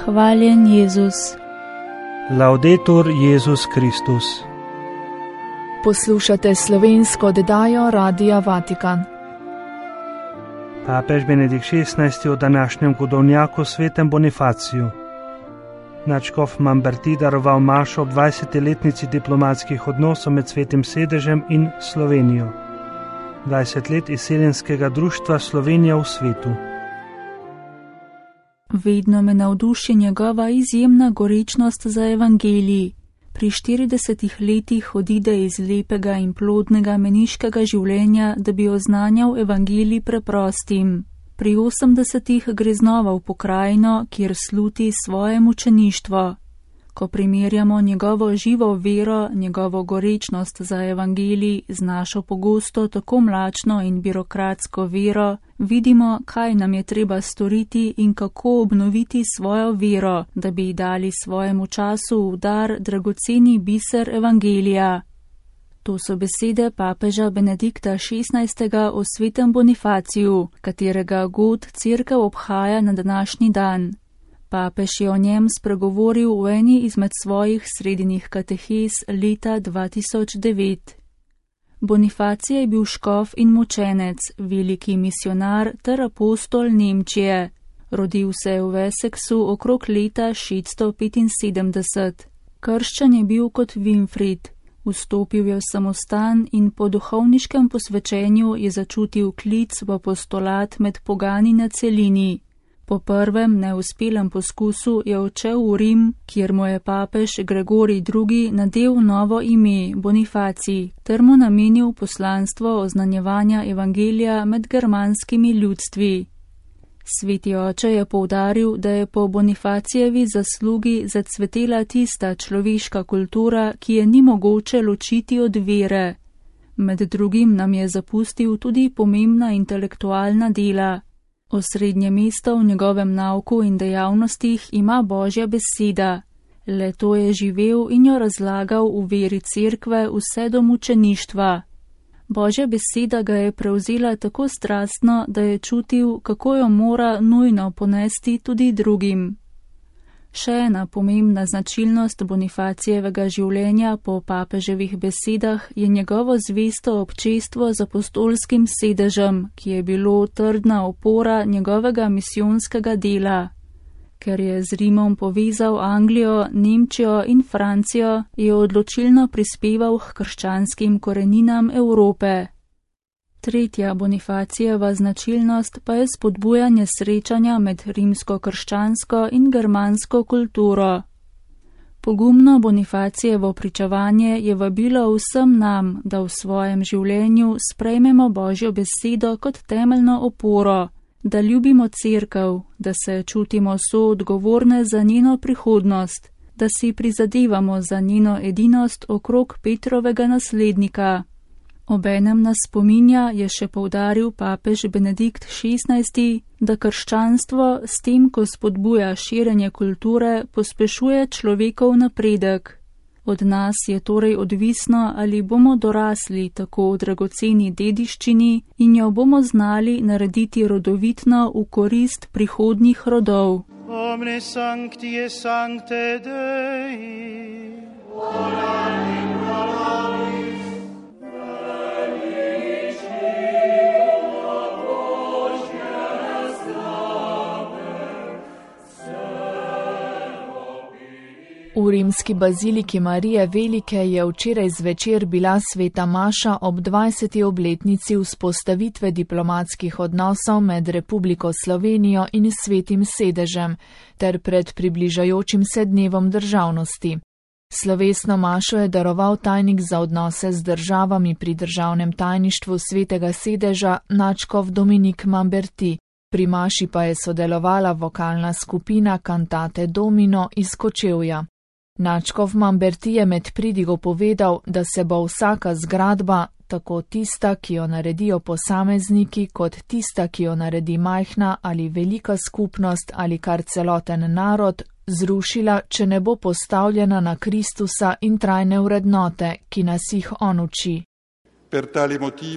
Hvaljen Jezus. Laudetur Jezus Kristus. Poslušate slovensko oddajo Radia Vatikan. Papež Benedikt XVI o današnjem godovnjaku svetem Bonifaciju. Nadškof Mamberti daroval mašo ob 20-letnici diplomatskih odnosov med Svetim sedežem in Slovenijo. 20 let izseljenskega društva Slovenija v svetu. Vedno me navduši njegova izjemna gorečnost za evangelij. Pri 40 letih odide iz lepega in plodnega meniškega življenja, da bi oznanjal evangelij preprostim. Pri 80 gre znova v pokrajino, kjer sluti svoje mučeništvo. Ko primerjamo njegovo živo vero, njegovo gorečnost za evangelij z našo pogosto tako mlačno in birokratsko vero, vidimo, kaj nam je treba storiti in kako obnoviti svojo vero, da bi dali svojemu času v dar dragoceni biser evangelija. To so besede papeža Benedikta XVI o svetem Bonifaciju, katerega god cerkev obhaja na današnji dan. Papež je o njem spregovoril v eni izmed svojih srednjih katehez leta 2009. Bonifacije je bil škof in mučenec, veliki misionar ter apostol Nemčije. Rodil se je v Wessexu okrog leta 675. Krščan je bil kot Winfried. Vstopil je v samostan in po duhovniškem posvečenju je začutil klic v apostolat med pogani na celini. Po prvem neuspelem poskusu je odšel v Rim, kjer mu je papež Gregorij II. Nadel novo ime Bonifacij ter mu namenil poslanstvo oznanjevanja evangelija med germanskimi ljudstvi. Sveti oče je poudaril, da je po Bonifacijevi zaslugi zacvetela tista človeška kultura, ki je ni mogoče ločiti od vere. Med drugim nam je zapustil tudi pomembna intelektualna dela. Osrednje mesto v njegovem nauku in dejavnostih ima Božja beseda. Le to je živel in jo razlagal v veri cerkve vse do mučeništva. Božja beseda ga je prevzela tako strastno, da je čutil, kako jo mora nujno ponesti tudi drugim. Še ena pomembna značilnost Bonifacijevega življenja po papeževih besedah je njegovo zvesto občestvo z apostolskim sedežem, ki je bilo trdna opora njegovega misijonskega dela. Ker je z Rimom povezal Anglijo, Nemčijo in Francijo, je odločilno prispeval k krščanskim koreninam Evrope. Tretja Bonifacijeva značilnost pa je spodbujanje srečanja med rimsko-krščansko in germansko kulturo. Pogumno Bonifacijevo pričevanje je vabilo vsem nam, da v svojem življenju sprejmemo Božjo besedo kot temeljno oporo, da ljubimo cerkev, da se čutimo soodgovorne za njeno prihodnost, da si prizadevamo za njeno edinost okrog Petrovega naslednika. Obenem nas spominja, je še poudaril papež Benedikt XVI, da krščanstvo s tem, ko spodbuja širjenje kulture, pospešuje človekov napredek. Od nas je torej odvisno, ali bomo dorasli tako dragoceni dediščini in jo bomo znali narediti rodovitno v korist prihodnjih rodov. Omne sancti et sancte Dei, V rimski baziliki Marije Velike je včeraj zvečer bila sveta maša ob 20. obletnici vzpostavitve diplomatskih odnosov med Republiko Slovenijo in Svetim sedežem ter pred približajočim se dnevom državnosti. Slovesno mašo je daroval tajnik za odnose z državami pri državnem tajništvu Svetega sedeža nadškof Dominik Mamberti. Pri maši pa je sodelovala vokalna skupina Cantate Domino iz Kočevja. Nadškof Mamberti je med pridigo povedal, da se bo vsaka zgradba, tako tista, ki jo naredijo posamezniki, kot tista, ki jo naredi majhna ali velika skupnost ali kar celoten narod, zrušila, če ne bo postavljena na Kristusa in trajne vrednote, ki nas jih on uči. Per tale motivo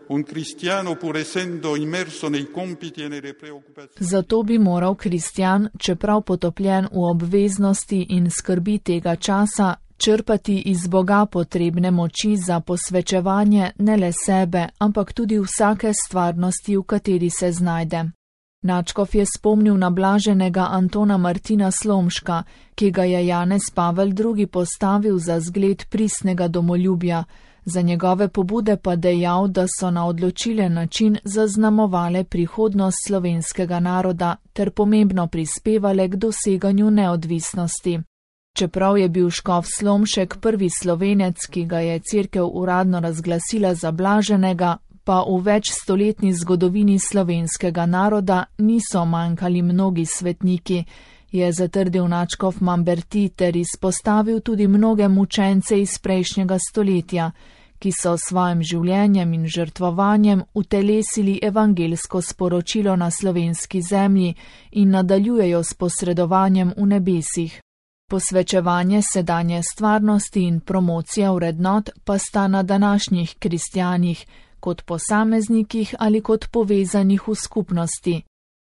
Zato bi moral kristjan, čeprav potopljen v obveznosti in skrbi tega časa, črpati iz Boga potrebne moči za posvečevanje ne le sebe, ampak tudi vsake stvarnosti, v kateri se znajde. Nadškof je spomnil na blaženega Antona Martina Slomška, ki ga je Janez Pavel II. Postavil za zgled pristnega domoljubja, za njegove pobude pa dejal, da so na odločilen način zaznamovale prihodnost slovenskega naroda ter pomembno prispevale k doseganju neodvisnosti. Čeprav je bil škof Slomšek prvi Slovenec, ki ga je cerkev uradno razglasila za blaženega, pa v večstoletni zgodovini slovenskega naroda niso manjkali mnogi svetniki, je zatrdil nadškof Mamberti ter izpostavil tudi mnoge mučence iz prejšnjega stoletja, ki so s svojim življenjem in žrtvovanjem utelesili evangelsko sporočilo na slovenski zemlji in nadaljujejo s posredovanjem v nebesih. Posvečevanje sedanje stvarnosti in promocija vrednot pa sta na današnjih kristjanih, kot posameznikih ali kot povezanih v skupnosti.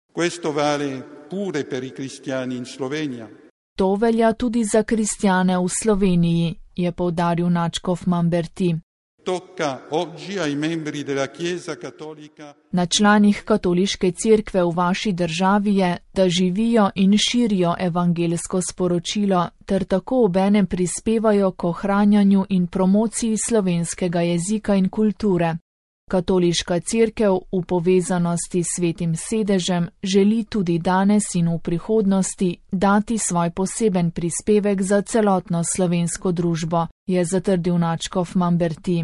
To velja tudi za kristjane v Sloveniji, je poudaril nadškof Mamberti. Na članih katoliške cerkve v vaši državi je, da živijo in širijo evangelsko sporočilo ter tako obenem prispevajo k ohranjanju in promociji slovenskega jezika in kulture. Katoliška cerkev v povezanosti s Svetim sedežem želi tudi danes in v prihodnosti dati svoj poseben prispevek za celotno slovensko družbo, je zatrdil nadškof Mamberti.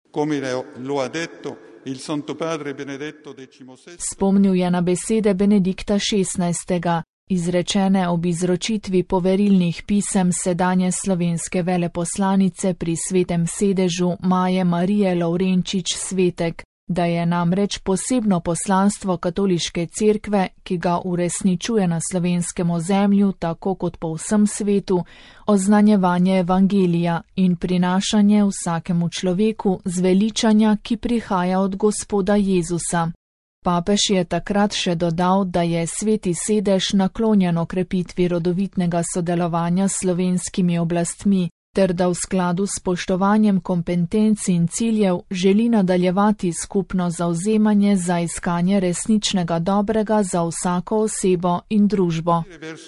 Spomnil je na besede Benedikta XVI., izrečene ob izročitvi poverilnih pisem sedanje slovenske veleposlanice pri Svetem sedežu Maje Marije Lovrenčič Svetek, da je namreč posebno poslanstvo katoliške cerkve, ki ga uresničuje na slovenskem ozemlju tako kot po vsem svetu, oznanjevanje evangelija in prinašanje vsakemu človeku zveličanja, ki prihaja od Gospoda Jezusa. Papež je takrat še dodal, da je Sveti sedež naklonjen okrepitvi rodovitnega sodelovanja s slovenskimi oblastmi, ter da v skladu s spoštovanjem kompetenc in ciljev želi nadaljevati skupno zavzemanje za iskanje resničnega dobrega za vsako osebo in družbo.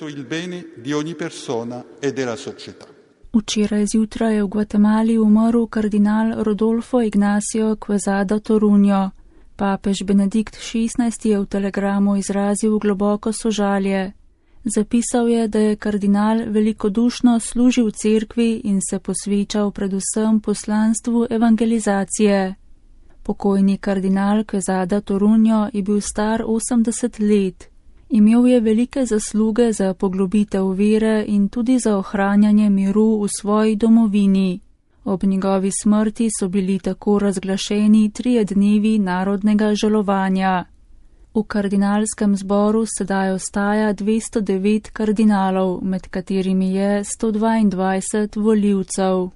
Včeraj zjutraj je v Gvatemali umrl kardinal Rodolfo Ignacio Quezada Toruño. Papež Benedikt XVI. Je v telegramu izrazil globoko sožalje. Zapisal je, da je kardinal velikodušno služil cerkvi in se posvečal predvsem poslanstvu evangelizacije. Pokojni kardinal Quezada Toruño je bil star 80 let. Imel je velike zasluge za poglobitev vere in tudi za ohranjanje miru v svoji domovini. Ob njegovi smrti so bili tako razglašeni 3 dnevi narodnega žalovanja. V kardinalskem zboru sedaj ostaja 209 kardinalov, med katerimi je 122 volivcev.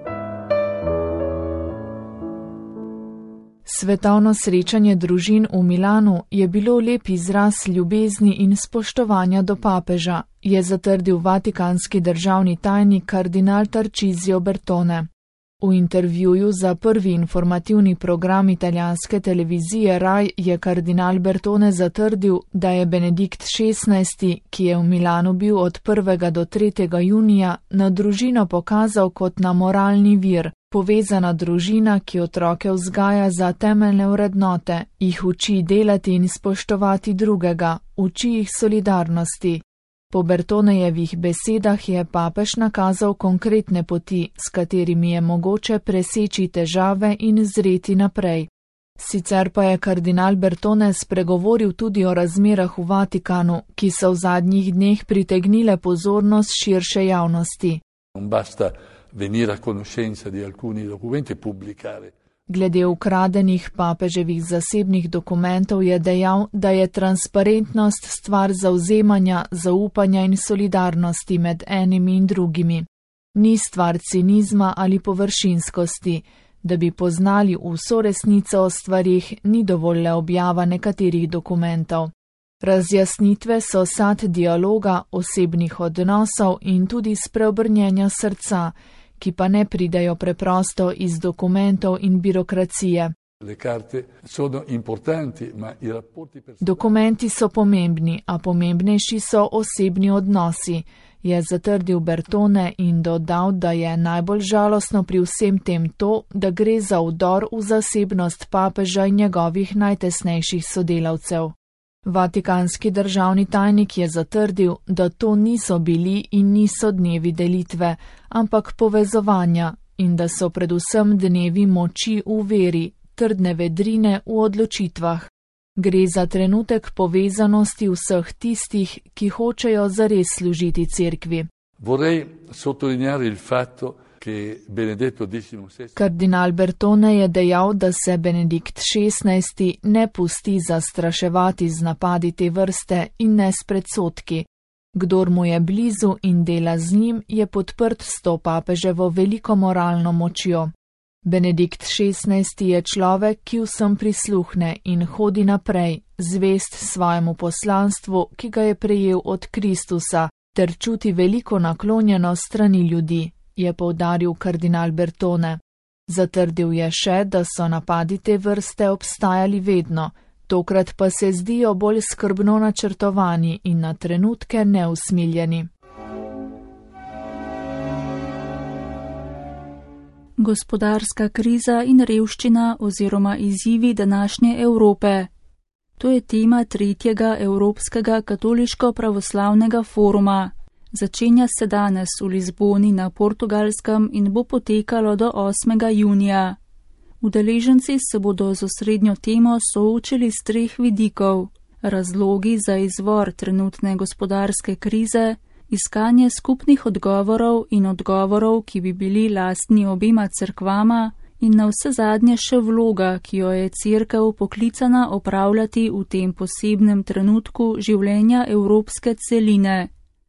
Svetovno srečanje družin v Milanu je bilo lep izraz ljubezni in spoštovanja do papeža, je zatrdil vatikanski državni tajnik kardinal Tarcisio Bertone. V intervjuju za prvi informativni program italijanske televizije RAI je kardinal Bertone zatrdil, da je Benedikt XVI., ki je v Milanu bil od 1. do 3. junija, na družino pokazal kot na moralni vir, povezana družina, ki otroke vzgaja za temeljne vrednote, jih uči delati in spoštovati drugega, uči jih solidarnosti. Po Bertonejevih besedah je papež nakazal konkretne poti, s katerimi je mogoče preseči težave in zreti naprej. Sicer pa je kardinal Bertone spregovoril tudi o razmerah v Vatikanu, ki so v zadnjih dneh pritegnile pozornost širše javnosti. Glede ukradenih papeževih zasebnih dokumentov je dejal, da je transparentnost stvar zavzemanja, zaupanja in solidarnosti med enimi in drugimi. Ni stvar cinizma ali površinskosti. Da bi poznali vso resnico o stvarih, ni dovolj le objava nekaterih dokumentov. Razjasnitve so sad dialoga, osebnih odnosov in tudi spreobrnjenja srca, ki pa ne pridejo preprosto iz dokumentov in birokracije. Dokumenti so pomembni, a pomembnejši so osebni odnosi, je zatrdil Bertone in dodal, da je najbolj žalostno pri vsem tem to, da gre za vdor v zasebnost papeža in njegovih najtesnejših sodelavcev. Vatikanski državni tajnik je zatrdil, da to niso bili in niso dnevi delitve, ampak povezovanja in da so predvsem dnevi moči v veri, trdne vedrine v odločitvah. Gre za trenutek povezanosti vseh tistih, ki hočejo zares služiti cerkvi. Kardinal Bertone je dejal, da se Benedikt XVI ne pusti zastraševati z napadi te vrste in ne s predsodki. Kdor mu je blizu in dela z njim, je podprt s to papeževo veliko moralno močjo. Benedikt XVI je človek, ki vsem prisluhne in hodi naprej, zvest svojemu poslanstvu, ki ga je prejel od Kristusa, ter čuti veliko naklonjenost strani ljudi, je poudaril kardinal Bertone. Zatrdil je še, da so napadi te vrste obstajali vedno, tokrat pa se zdijo bolj skrbno načrtovani in na trenutke neusmiljeni. Gospodarska kriza in revščina oziroma izzivi današnje Evrope. To je tema 3. Evropskega katoliško-pravoslavnega foruma. Začenja se danes v Lizboni na Portugalskem in bo potekalo do 8. junija. Udeleženci se bodo z osrednjo temo soočili s 3 vidikov: razlogi za izvor trenutne gospodarske krize, iskanje skupnih odgovorov in odgovorov, ki bi bili lastni obema cerkvama, in navsezadnje še vloga, ki jo je cerkev poklicana opravljati v tem posebnem trenutku življenja evropske celine.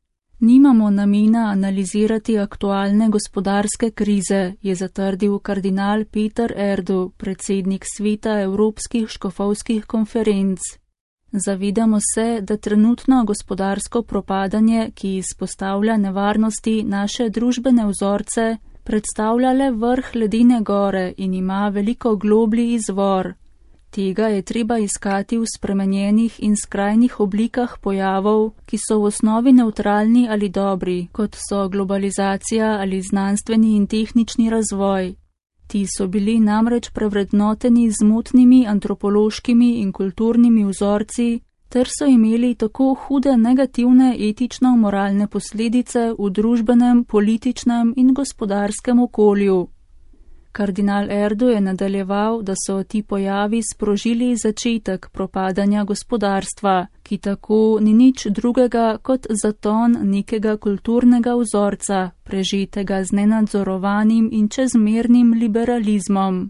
Nimamo namena analizirati aktualne gospodarske krize, je zatrdil kardinal Peter Erdo, predsednik sveta Evropskih škofovskih konferenc. Zavedamo se, da trenutno gospodarsko propadanje, ki izpostavlja nevarnosti naše družbene vzorce, predstavlja le vrh ledene gore in ima veliko globlji izvor. Tega je treba iskati v spremenjenih in skrajnih oblikah pojavov, ki so v osnovi nevtralni ali dobri, kot so globalizacija ali znanstveni in tehnični razvoj. Ti so bili namreč prevrednoteni z motnimi antropološkimi in kulturnimi vzorci, ter so imeli tako hude negativne etično-moralne posledice v družbenem, političnem in gospodarskem okolju. Kardinal Erdo je nadaljeval, da so ti pojavi sprožili začetek propadanja gospodarstva, ki tako ni nič drugega kot zaton nekega kulturnega vzorca, prežetega z nenadzorovanim in čezmernim liberalizmom.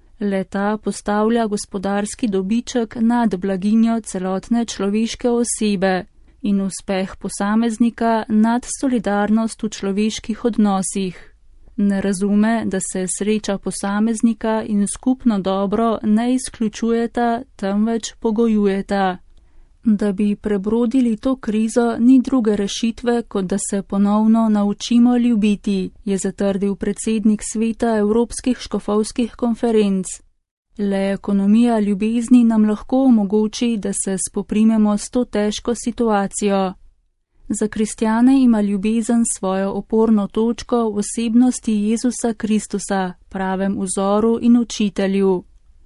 Le-ta postavlja gospodarski dobiček nad blaginjo celotne človeške osebe in uspeh posameznika nad solidarnost v človeških odnosih. Ne razume, da se sreča posameznika in skupno dobro ne izključujeta, temveč pogojujeta. Da bi prebrodili to krizo, ni druge rešitve, kot da se ponovno naučimo ljubiti, je zatrdil predsednik sveta Evropskih škofovskih konferenc. Le ekonomija ljubezni nam lahko omogoči, da se spoprimemo s to težko situacijo. Za kristjane ima ljubezen svojo oporno točko v osebnosti Jezusa Kristusa, pravem vzoru in učitelju.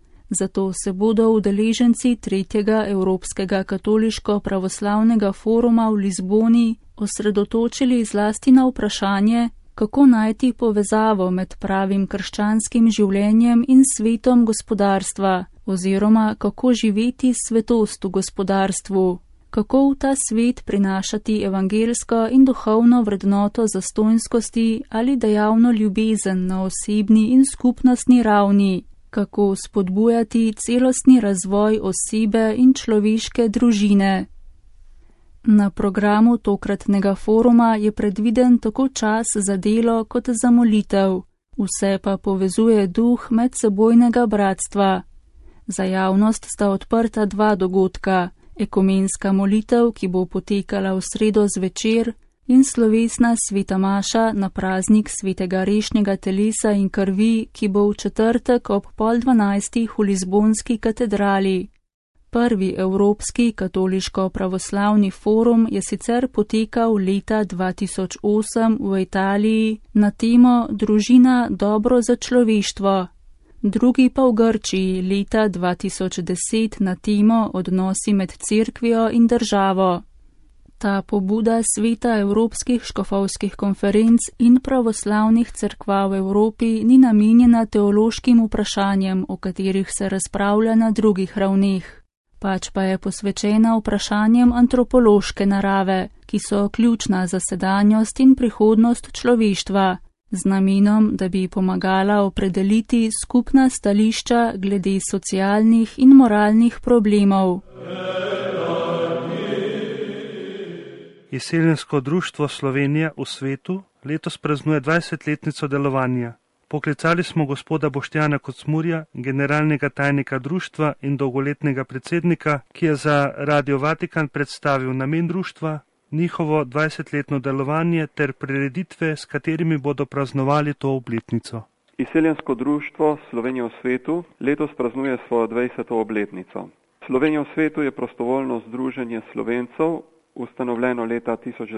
Zato se bodo udeleženci 3. Evropskega katoliško-pravoslavnega foruma v Lizboni osredotočili zlasti na vprašanje, kako najti povezavo med pravim krščanskim življenjem in svetom gospodarstva, oziroma kako živeti svetost v gospodarstvu. Kako v ta svet prinašati evangelsko in duhovno vrednoto zastonjskosti ali dejavno ljubezen na osebni in skupnostni ravni, kako spodbujati celostni razvoj osebe in človeške družine. Na programu tokratnega foruma je predviden tako čas za delo kot za molitev. Vse pa povezuje duh medsebojnega bratstva. Za javnost sta odprta 2 dogodka, ekumenska molitev, ki bo potekala v sredo zvečer, in slovesna sveta maša na praznik svetega rešnjega telesa in krvi, ki bo v četrtek ob 11:30 v Lizbonski katedrali. Prvi Evropski katoliško-pravoslavni forum je sicer potekal leta 2008 v Italiji na temo Družina dobro za človeštvo, drugi pa v Grčiji leta 2010 na temo Odnosi med cerkvijo in državo. Ta pobuda Sveta Evropskih škofovskih konferenc in pravoslavnih cerkva v Evropi ni namenjena teološkim vprašanjem, o katerih se razpravlja na drugih ravneh, pač pa je posvečena vprašanjem antropološke narave, ki so ključna za sedanjost in prihodnost človeštva, z namenom, da bi pomagala opredeliti skupna stališča glede socialnih in moralnih problemov. Izseljensko društvo Slovenija v svetu letos praznuje 20-letnico delovanja. Poklicali smo gospoda Boštjana Kocmurja, generalnega tajnika društva in dolgoletnega predsednika, ki je za Radio Vatikan predstavil namen društva, njihovo 20-letno delovanje ter prireditve, s katerimi bodo praznovali to obletnico. Izseljensko društvo Slovenija v svetu letos praznuje svojo 20. obletnico. Slovenija v svetu je prostovoljno združenje Slovencev, ustanovljeno leta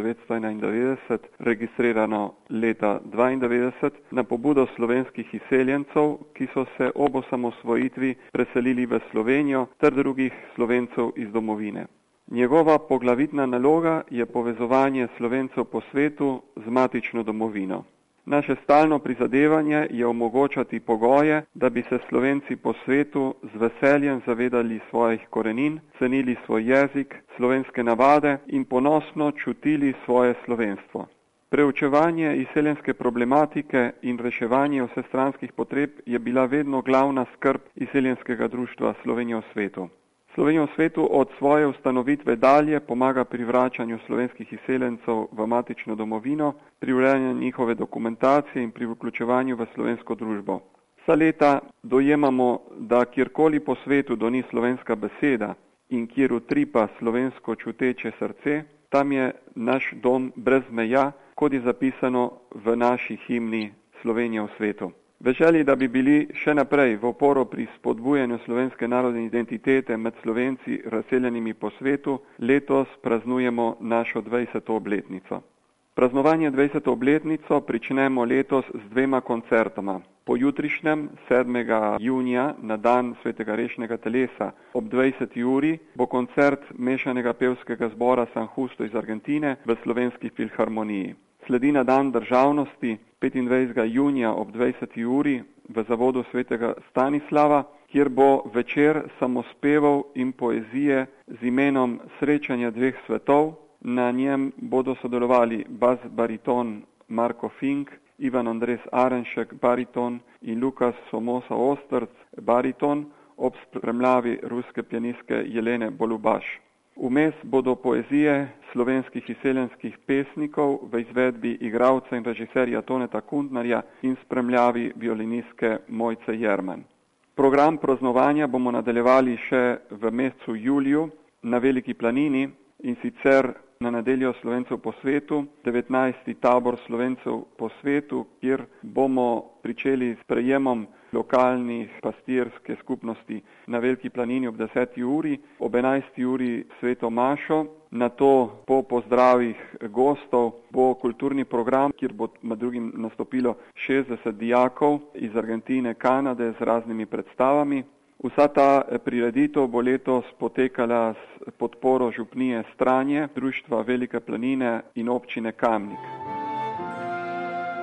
1991, registrirano leta 1992, na pobudo slovenskih izseljencev, ki so se ob osamosvojitvi preselili v Slovenijo ter drugih Slovencev iz domovine. Njegova poglavitna naloga je povezovanje Slovencev po svetu z matično domovino. Naše stalno prizadevanje je omogočati pogoje, da bi se Slovenci po svetu z veseljem zavedali svojih korenin, cenili svoj jezik, slovenske navade in ponosno čutili svoje slovenstvo. Preučevanje izseljenske problematike in reševanje vsestranskih potreb je bila vedno glavna skrb izseljenskega društva Slovenija v svetu. Slovenija v svetu od svoje ustanovitve dalje pomaga pri vračanju slovenskih izseljencev v matično domovino, pri urejanju njihove dokumentacije in pri vključevanju v slovensko družbo. Vsa leta dojemamo, da kjerkoli po svetu doni slovenska beseda in kjer utripa slovensko čuteče srce, tam je naš dom brez meja, kot je zapisano v naši himni Slovenija v svetu. V želji, da bi bili še naprej v oporo pri spodbujanju slovenske narodne identitete med Slovenci razseljenimi po svetu, letos praznujemo našo 20. obletnico. Praznovanje 20. obletnico pričnemo letos z 2 koncertoma. Po jutrišnjem, 7. junija, na dan svetega rešnjega telesa, ob 20. uri, bo koncert mešanega pevskega zbora San Justo iz Argentine v Slovenski filharmoniji. Sledi na dan državnosti 25. junija ob 20. uri v zavodu svetega Stanislava, kjer bo večer samospevov in poezije z imenom Srečanja dveh svetov. Na njem bodo sodelovali bas bariton Marko Fink, Ivan Andres Arenšek bariton in Lukas Somosa Ostrc bariton ob spremljavi ruske pianistke Jelene Bolubaš. Vmes bodo poezije slovenskih izseljenskih pesnikov v izvedbi igralca in režiserja Toneta Kuntnerja in spremljavi violinistke Mojce Jerman. Program praznovanja bomo nadaljevali še v mesecu juliju na Veliki planini, in sicer na nedeljo Slovencev po svetu, 19. tabor Slovencev po svetu, kjer bomo pričeli s prejemom lokalnih pastirske skupnosti na Veliki planini ob 10. uri, ob 11. uri sveto mašo, nato po pozdravih gostov bo kulturni program, kjer bo med drugim nastopilo 60 dijakov iz Argentine, Kanade z raznimi predstavami. Vsa ta prireditev bo letos potekala s podporo župnije Stranje, društva Velike planine in občine Kamnik.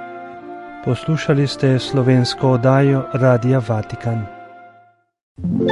Poslušali ste slovensko oddajo Radia Vatikan.